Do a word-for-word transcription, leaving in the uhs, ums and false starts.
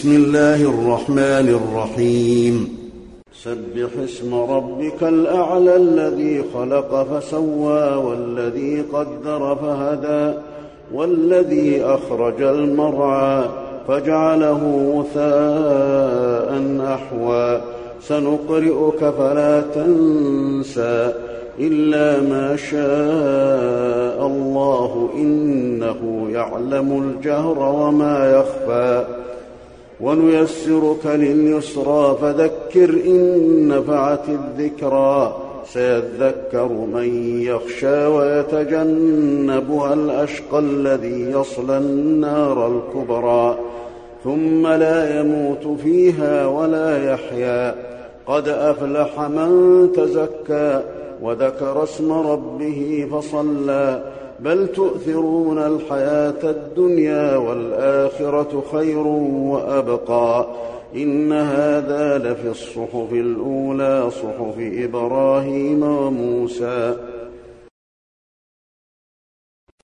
بسم الله الرحمن الرحيم سبح اسم ربك الأعلى الذي خلق فسوى والذي قدر فهدى والذي أخرج المرعى فجعله غثاء أحوى سنقرئك فلا تنسى إلا ما شاء الله إنه يعلم الجهر وما يخفى ونيسرك لليسرى فذكر إن نفعت الذكرى سيذكر من يخشى ويتجنبها الأشقى الذي يصلى النار الكبرى ثم لا يموت فيها ولا يحيا قد أفلح من تزكى وذكر اسم ربه فصلى بل تؤثرون الحياة الدنيا والآخرة خير وأبقى إن هذا لفي الصحف الأولى صحف إبراهيم وموسى